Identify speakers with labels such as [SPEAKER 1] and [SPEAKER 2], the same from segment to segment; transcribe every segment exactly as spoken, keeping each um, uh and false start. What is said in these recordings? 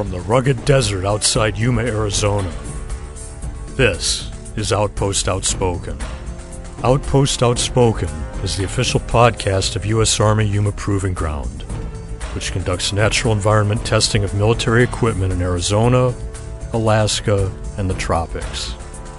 [SPEAKER 1] from the rugged desert outside Yuma, Arizona. This is Outpost Outspoken. Outpost Outspoken is the official podcast of U S Army Yuma Proving Ground, which conducts natural environment testing of military equipment in Arizona, Alaska, and the tropics.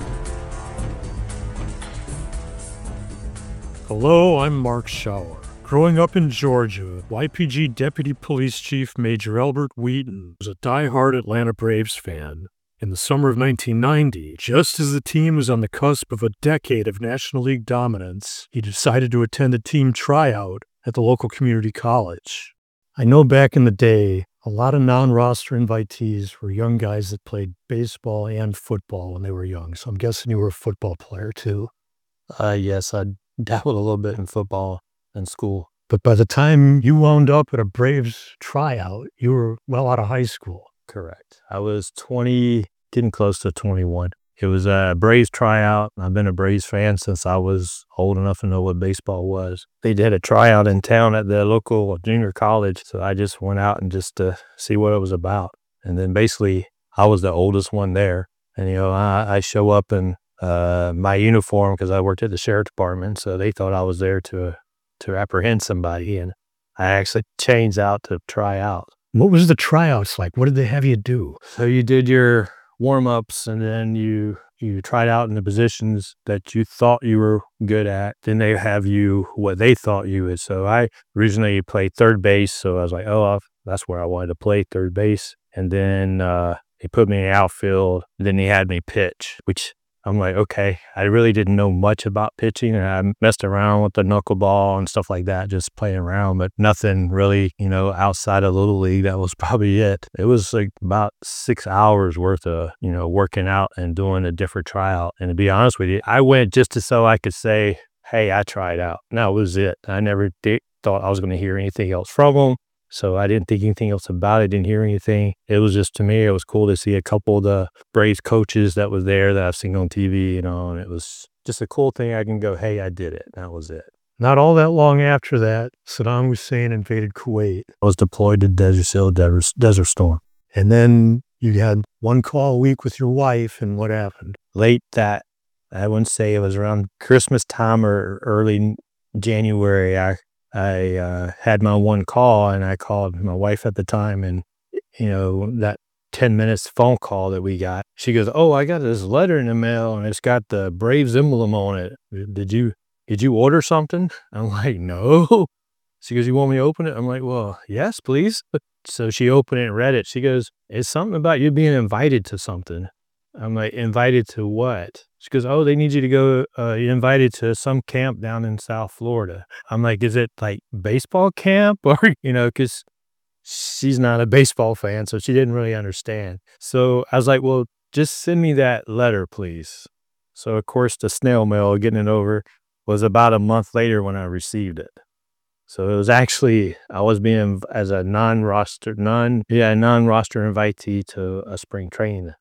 [SPEAKER 1] Hello, I'm Mark Schauer. Growing up in Georgia, Y P G Deputy Police Chief Major Albert Wheaton was a die-hard Atlanta Braves fan. In the summer of nineteen ninety, just as the team was on the cusp of a decade of National League dominance, he decided to attend a team tryout at the local community college. I know back in the day, a lot of non-roster invitees were young guys that played baseball and football when they were young, so I'm guessing you were a football player too.
[SPEAKER 2] Uh, yes, I dabbled a little bit in football in school.
[SPEAKER 1] But by the time you wound up at a Braves tryout, you were well out of high school.
[SPEAKER 2] Correct. I was twenty, getting close to twenty-one. It was a Braves tryout. I've been a Braves fan since I was old enough to know what baseball was. They did a tryout in town at the local junior college, so I just went out and just to see what it was about. And then basically, I was the oldest one there. And, you know, I, I show up in uh, my uniform because I worked at the sheriff department, so they thought I was there to to apprehend somebody, and I actually changed out to try out.
[SPEAKER 1] What was the tryouts like? What did they have you do?
[SPEAKER 2] So you did your warm-ups, and then you you tried out in the positions that you thought you were good at. Then they have you what they thought you would. So I originally played third base, so I was like, oh, that's where I wanted to play, third base. And then uh, they put me in the outfield. Then they had me pitch, which I'm like, okay, I really didn't know much about pitching, and I messed around with the knuckleball and stuff like that, just playing around, but nothing really, you know, outside of Little League. That was probably it. It was like about six hours worth of, you know, working out and doing a different tryout. And to be honest with you, I went just to so I could say, hey, I tried out. And that was it. I never did, thought I was going to hear anything else from them. So I didn't think anything else about it, didn't hear anything. It was just, to me, it was cool to see a couple of the Braves coaches that was there that I've seen on T V, you know, and it was just a cool thing. I can go, hey, I did it. That was it.
[SPEAKER 1] Not all that long after that, Saddam Hussein invaded Kuwait.
[SPEAKER 2] I was deployed to Desert Seal, Desert, Desert Storm.
[SPEAKER 1] And then you had one call a week with your wife, and what happened?
[SPEAKER 2] Late that, I wouldn't say it was around Christmas time or early January, I I uh, had my one call, and I called my wife at the time, and, you know, that ten minutes phone call that we got, she goes, oh, I got this letter in the mail, and it's got the Braves emblem on it. Did you, did you order something? I'm like, no. She goes, you want me to open it? I'm like, well, yes, please. So she opened it and read it. She goes, it's something about you being invited to something. I'm like, invited to what? She goes, oh, they need you to go, uh, you're invited to some camp down in South Florida. I'm like, is it like baseball camp? Or, you know, because she's not a baseball fan, so she didn't really understand. So I was like, well, just send me that letter, please. So, of course, the snail mail, getting it over, was about a month later when I received it. So it was actually, I was being, as a non-roster, non, yeah, non-roster invitee to a spring training.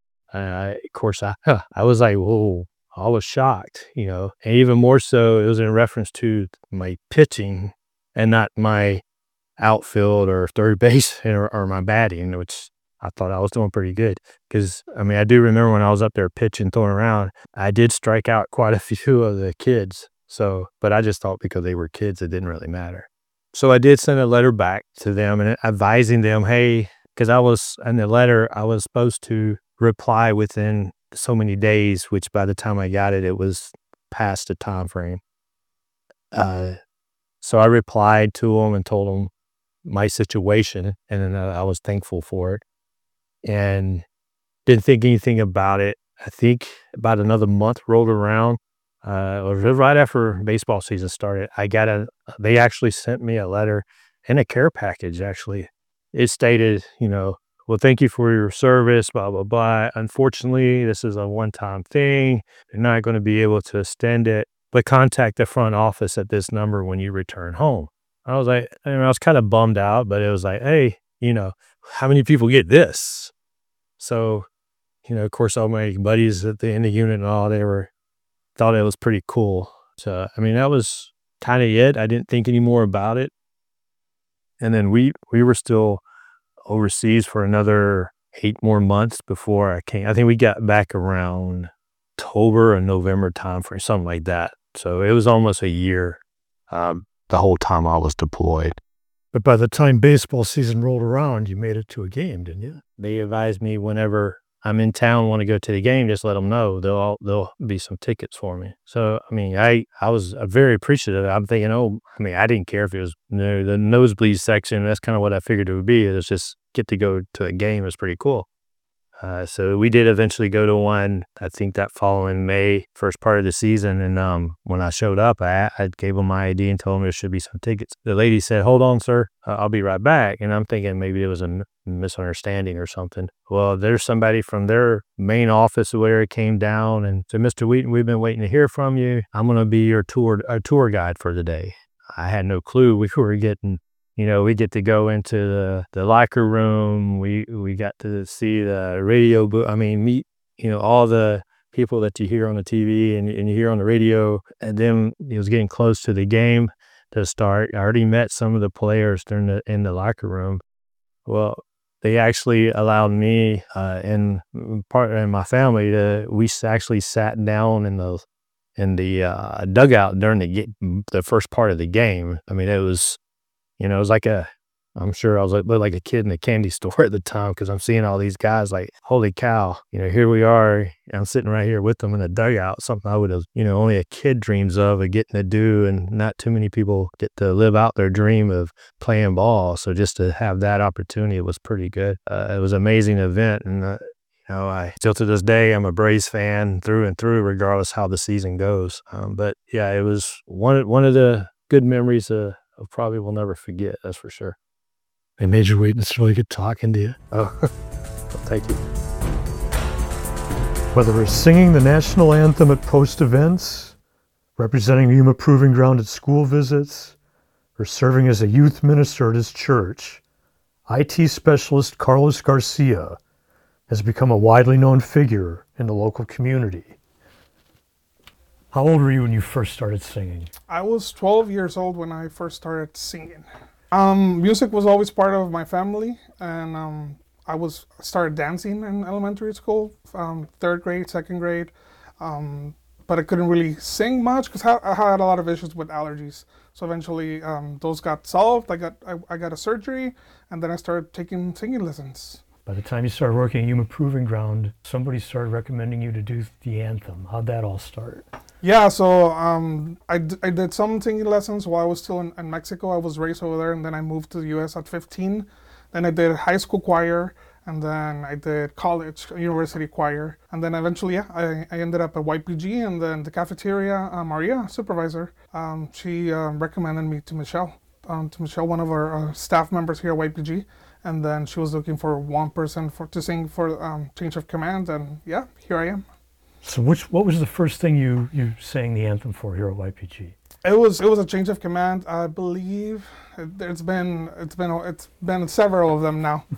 [SPEAKER 2] I, of course, I, I was like, whoa, I was shocked, you know, and even more so, it was in reference to my pitching and not my outfield or third base or, or my batting, which I thought I was doing pretty good. Because, I mean, I do remember when I was up there pitching, throwing around, I did strike out quite a few of the kids. So, but I just thought because they were kids, it didn't really matter. So I did send a letter back to them and advising them, hey, because I was, in the letter, I was supposed to reply within so many days, which by the time I got it, it was past the time frame. Uh, so I replied to them and told them my situation, and then uh, I was thankful for it, and didn't think anything about it. I think about another month rolled around, uh, or right after baseball season started, I got a, they actually sent me a letter and a care package, actually. It stated, you know, well, thank you for your service, blah, blah, blah. Unfortunately, this is a one-time thing. You're not going to be able to extend it, but contact the front office at this number when you return home. I was like, I, mean, I was kind of bummed out, but it was like, hey, you know, how many people get this? So, you know, of course, all my buddies at the, in the unit and all, they were, thought it was pretty cool. So, I mean, that was kind of it. I didn't think any more about it. And then we, we were still overseas for another eight more months before I came. I think we got back around October or November time frame, something like that. So it was almost a year um, the whole time I was deployed.
[SPEAKER 1] But by the time baseball season rolled around, you made it to a game, didn't you?
[SPEAKER 2] They advised me whenever I'm in town, want to go to the game, just let them know. There'll all, there'll be some tickets for me. So, I mean, I, I was uh, very appreciative. I'm thinking, oh, I mean, I didn't care if it was you know, the nosebleed section. That's kind of what I figured it would be. It was just get to go to a game. It was pretty cool. Uh, so we did eventually go to one, I think that following May, first part of the season. And um, when I showed up, I, I gave them my I D and told them there should be some tickets. The lady said, hold on, sir, uh, I'll be right back. And I'm thinking maybe it was a m- misunderstanding or something. Well, there's somebody from their main office where it came down and said, Mister Wheaton, we've been waiting to hear from you. I'm going to be your tour, our tour guide for the day. I had no clue we were getting. You know, we get to go into the, the locker room. We we got to see the radio booth. I mean, meet, you know, all the people that you hear on the T V and, and you hear on the radio. And then it was getting close to the game to start. I already met some of the players during the, in the locker room. Well, they actually allowed me uh, and part and my family to, we actually sat down in the in the uh, dugout during the the first part of the game. I mean, it was, you know, it was like a, I'm sure I was like, looked like a kid in a candy store at the time because I'm seeing all these guys like, holy cow, you know, here we are. I'm sitting right here with them in a dugout, something I would have, you know, only a kid dreams of, of getting to do, and not too many people get to live out their dream of playing ball. So just to have that opportunity, it was pretty good. Uh, it was an amazing event. And, uh, you know, I still to this day, I'm a Braves fan through and through, regardless how the season goes. Um, but yeah, it was one, one of the good memories uh, I probably will never forget, that's for sure.
[SPEAKER 1] Hey, Major Wheaton, it's really good talking to you.
[SPEAKER 2] Oh, well, thank you.
[SPEAKER 1] Whether it's singing the national anthem at post events, representing Yuma Proving Ground at school visits, or serving as a youth minister at his church, I T specialist Carlos Garcia has become a widely known figure in the local community. How old were you when you first started singing?
[SPEAKER 3] I was twelve years old when I first started singing. Um, music was always part of my family, and um, I was started dancing in elementary school, um, third grade, second grade, um, but I couldn't really sing much because I, I had a lot of issues with allergies. So eventually, um, those got solved. I got I, I got a surgery, and then I started taking singing lessons. By the time you started working at Yuma Proving Ground, somebody started recommending you to do the anthem. How'd that all start? Yeah, so um, I, d- I did some singing lessons while I was still in, in Mexico. I was raised over there, and then I moved to the U S at fifteen. Then I did high school choir, and then I did college, university choir. And then eventually, yeah, I, I ended up at Y P G, and then the cafeteria, uh, Maria, supervisor, um, she uh, recommended me to Michelle, um, to Michelle, one of our uh, staff members here at Y P G. And then she was looking for one person for to sing for um, Change of Command, and yeah, here I am. So which what was the first thing you, you sang the anthem for here at Y P G? It was it was a Change of Command, I believe. It, it's been it's been it's been several of them now.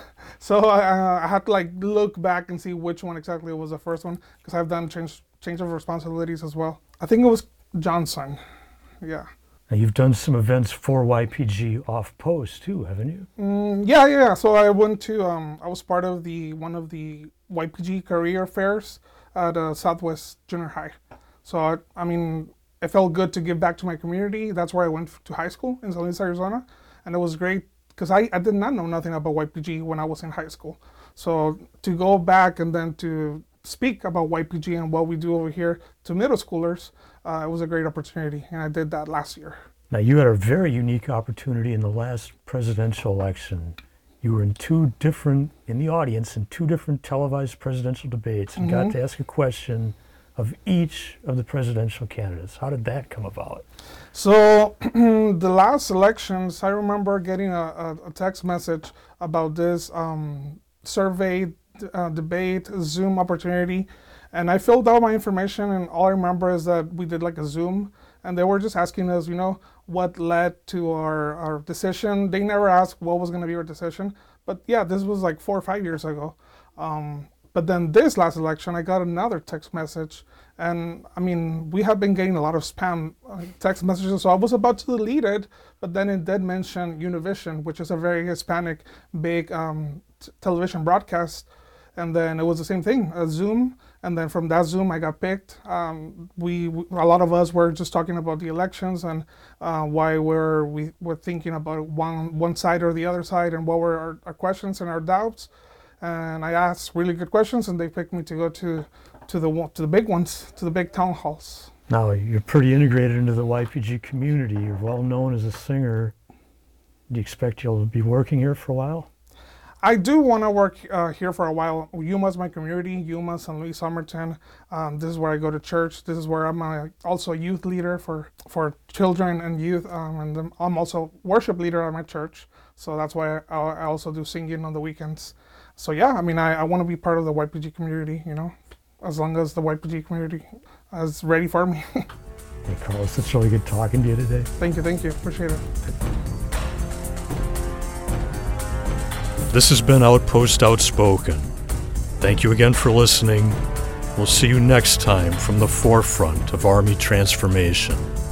[SPEAKER 3] So I, I had to like look back and see which one exactly was the first one, because I've done change change of responsibilities as well. I think it was Johnson. Yeah. Now you've done some events for Y P G off post too, haven't you? Mm, yeah, yeah. So I went to um I was part of the one of the Y P G career fairs at uh, Southwest Junior High. So, I, I mean, it felt good to give back to my community. That's where I went to high school in Salinas, Arizona. And it was great because I, I did not know nothing about Y P G when I was in high school. So to go back and then to speak about Y P G and what we do over here to middle schoolers, uh, it was a great opportunity. And I did that last year. Now you had a very unique opportunity in the last presidential election. You were in two different, in the audience, in two different televised presidential debates, and mm-hmm. got to ask a question of each of the presidential candidates. How did that come about? So the last elections, I remember getting a, a text message about this um, survey, uh, debate, Zoom opportunity, and I filled out my information, and all I remember is that we did like a Zoom, and they were just asking us, you know, what led to our, our decision. They never asked what was going to be our decision. But yeah, this was like four or five years ago. Um, But then this last election, I got another text message. And I mean, we have been getting a lot of spam uh, text messages, so I was about to delete it, but then it did mention Univision, which is a very Hispanic, big um, t- television broadcast. And then it was the same thing, a Zoom. And then from that Zoom, I got picked. Um, we, we, a lot of us were just talking about the elections and uh, why we're we were thinking about one one side or the other side, and what were our, our questions and our doubts. And I asked really good questions, and they picked me to go to to the to the big ones, to the big town halls.
[SPEAKER 1] Now, you're pretty integrated into the Y P G community. You're well known as a singer. Do you expect you'll be working here for a while?
[SPEAKER 3] I do want to work uh, here for a while. Yuma is my community, Yuma, San Luis, Somerton. Um, this is where I go to church. This is where I'm a, also a youth leader for, for children and youth. Um, and I'm also worship leader at my church. So that's why I, I also do singing on the weekends. So yeah, I mean, I, I want to be part of the Y P G community, you know, as long as the Y P G community is ready for me.
[SPEAKER 1] Hey, Carlos, it's really good talking to you today.
[SPEAKER 3] Thank you, thank you. Appreciate it.
[SPEAKER 1] This has been Outpost Outspoken. Thank you again for listening. We'll see you next time from the forefront of Army transformation.